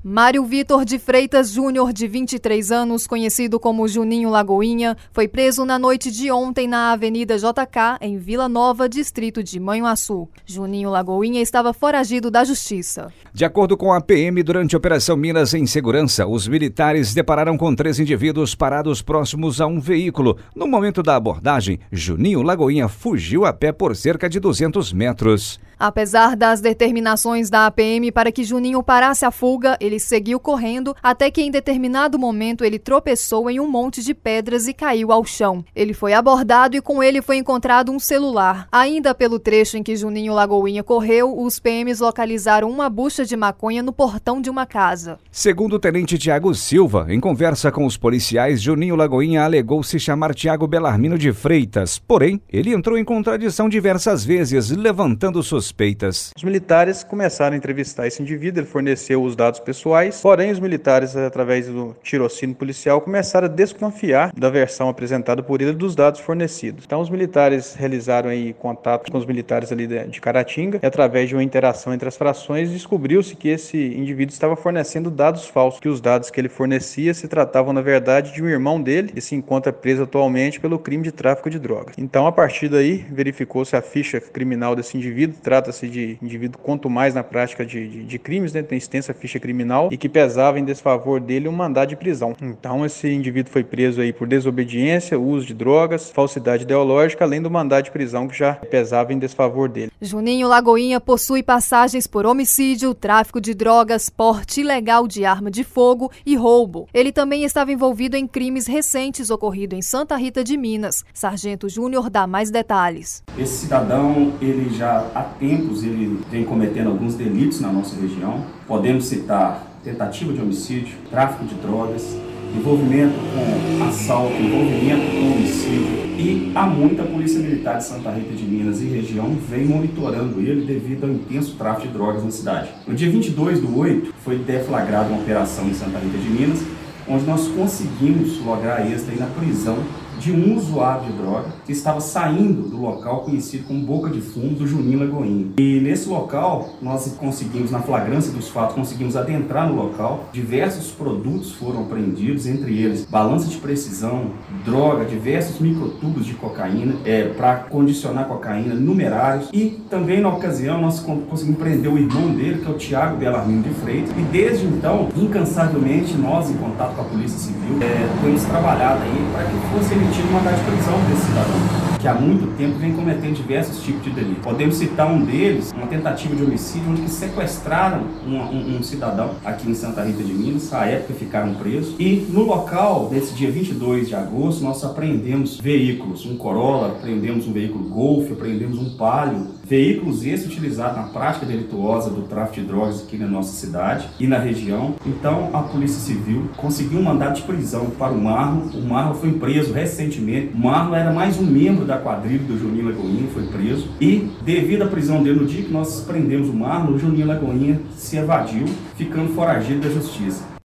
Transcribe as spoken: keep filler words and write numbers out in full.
Mário Vitor de Freitas Júnior, de vinte e três anos, conhecido como Juninho Lagoinha, foi preso na noite de ontem na Avenida J K, em Vila Nova, distrito de Manhuaçu. Juninho Lagoinha estava foragido da justiça. De acordo com a P M, durante a Operação Minas em Segurança, os militares depararam com três indivíduos parados próximos a um veículo. No momento da abordagem, Juninho Lagoinha fugiu a pé por cerca de duzentos metros. Apesar das determinações da A P M para que Juninho parasse a fuga, ele seguiu correndo até que em determinado momento ele tropeçou em um monte de pedras e caiu ao chão. Ele foi abordado e com ele foi encontrado um celular. Ainda pelo trecho em que Juninho Lagoinha correu, os P Ms localizaram uma bucha de maconha no portão de uma casa. Segundo o tenente Tiago Silva, em conversa com os policiais, Juninho Lagoinha alegou se chamar Tiago Belarmino de Freitas. Porém, ele entrou em contradição diversas vezes, levantando suspeitas. Os militares começaram a entrevistar esse indivíduo, ele forneceu os dados pessoais, porém os militares, através do tirocínio policial, começaram a desconfiar da versão apresentada por ele dos dados fornecidos. Então os militares realizaram aí contato com os militares ali de Caratinga, e através de uma interação entre as frações, descobriu-se que esse indivíduo estava fornecendo dados falsos, que os dados que ele fornecia se tratavam, na verdade, de um irmão dele, que se encontra preso atualmente pelo crime de tráfico de drogas. Então, a partir daí, verificou-se a ficha criminal desse indivíduo. Trata-se de indivíduo quanto mais na prática de, de, de crimes, né? Tem extensa ficha criminal e que pesava em desfavor dele um mandado de prisão. Então esse indivíduo foi preso aí por desobediência, uso de drogas, falsidade ideológica, além do mandado de prisão que já pesava em desfavor dele. Juninho Lagoinha possui passagens por homicídio, tráfico de drogas, porte ilegal de arma de fogo e roubo. Ele também estava envolvido em crimes recentes ocorridos em Santa Rita de Minas. Sargento Júnior dá mais detalhes. Esse cidadão, ele já há tempos ele vem cometendo alguns delitos na nossa região. Podemos citar tentativa de homicídio, tráfico de drogas, envolvimento com assalto, envolvimento com homicídio. E há muita Polícia Militar de Santa Rita de Minas e região vem monitorando ele devido ao intenso tráfico de drogas na cidade. No dia vinte e dois do oito foi deflagrada uma operação em Santa Rita de Minas, onde nós conseguimos lograr êxito aí na prisão de um usuário de droga que estava saindo do local conhecido como Boca de Fumo do Juninho Lagoinha. E nesse local, nós conseguimos, na flagrância dos fatos, conseguimos adentrar no local. Diversos produtos foram apreendidos, entre eles balança de precisão, droga, diversos microtubos de cocaína, é, para condicionar cocaína, numerários. E também na ocasião nós conseguimos prender o irmão dele, que é o Tiago Belarmino de Freitas. E desde então, incansavelmente, nós, em contato com a Polícia Civil, é, temos trabalhado aí para que fosse emitido um mandado de prisão desse cidadão, que há muito tempo vem cometendo diversos tipos de delitos. Podemos citar um deles, uma tentativa de homicídio, onde que sequestraram um, um, um cidadão aqui em Santa Rita de Minas, à época ficaram presos, e no local, nesse dia vinte e dois de agosto, nós apreendemos veículos, um Corolla, apreendemos um veículo Golf, apreendemos um Palio, veículos esses utilizados na prática delituosa do tráfico de drogas aqui na nossa cidade e na região. Então a Polícia Civil conseguiu um mandado de prisão para o Marlon. O Marlon foi preso recentemente. O Marlon era mais um membro da quadrilha do Juninho Lagoinha, foi preso. E devido à prisão dele, no dia que nós prendemos o Marlon, o Juninho Lagoinha se evadiu, ficando foragido da justiça.